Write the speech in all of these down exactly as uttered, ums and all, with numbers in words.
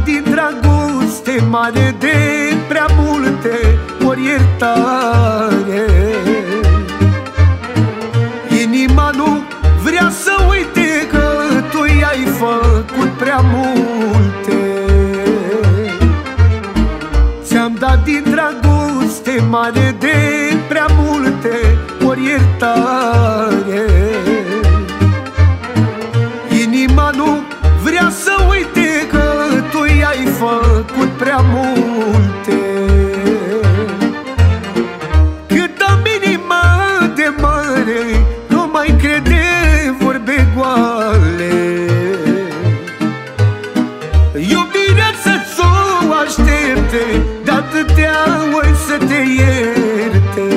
din dragoste mare de prea multe ori iertare. Inima nu vrea să uite că tu i-ai făcut prea multe. Ți-am dat din dragoste mare de prea multe ori iertare. Inima nu vrea să uite că tu i-ai făcut prea multe. Cât am inima de mare, nu mai crede vorbe goale. Iubirea să-ți o aștepte, de-atâtea ori să te ierte.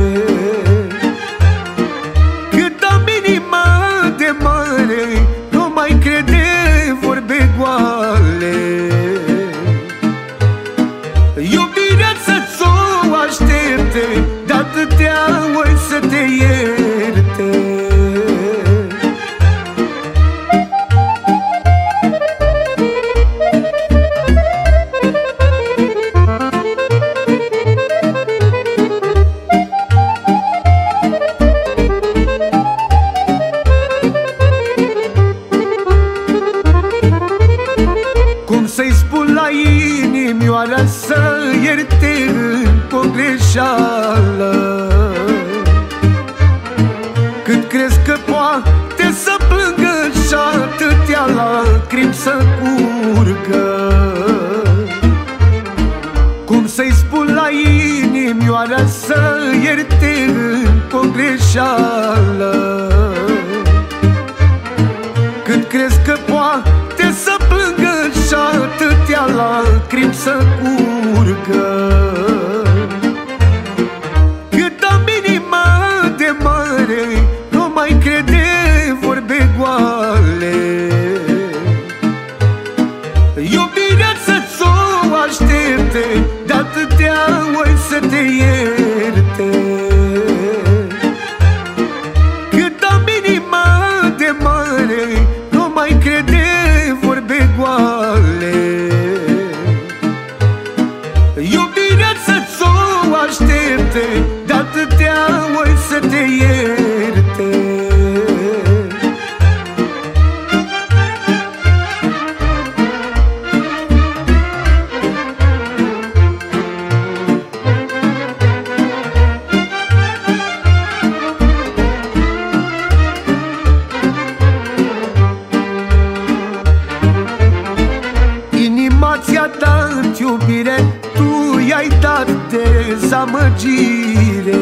Cât am inima de mare, nu mai crede vorbe goale. Iubirea să-ți o aștepte, de-atâtea ori să te ierte. Cum să-i spun la inimioară să ierte încă o greșeală? Cât crezi că poate să plângă și atâtea lacrimi să curgă? Cum să-i spun la inimioară să ierte încă o greșeală? Cât crezi că poate să plângă și atâtea lacrimi să curgă? Cât am inima de mare, nu mai crede vorbe goale. Iubirea să-ți o aștepte, de-atâtea ori să te ierte. Cât am inima de mare, nu mai crede vorbe goale. Iubirea să-ți o aștepte, de-atâtea ori să te ierte. Inima ți-a dat iubire, tu i-ai dat dezamăgire.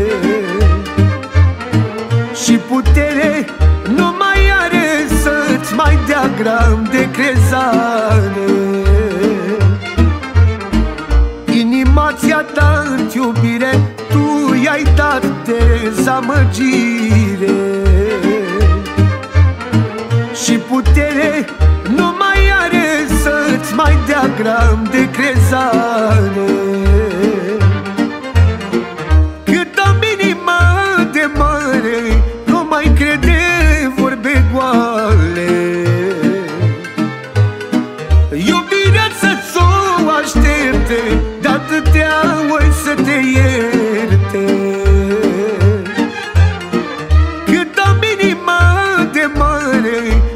Și putere nu mai are să-ți mai dea gram de crezare. Inima ți-a dat iubire, tu i-ai dat dezamăgire. Și putere nu mai are să-ți mai dea gram de crezare. Cât am inima de mare, nu mai crede vorbe goale. Iubirea să-ți o aștepte, de-atâtea ori să te ierte. Cât am inima de mare,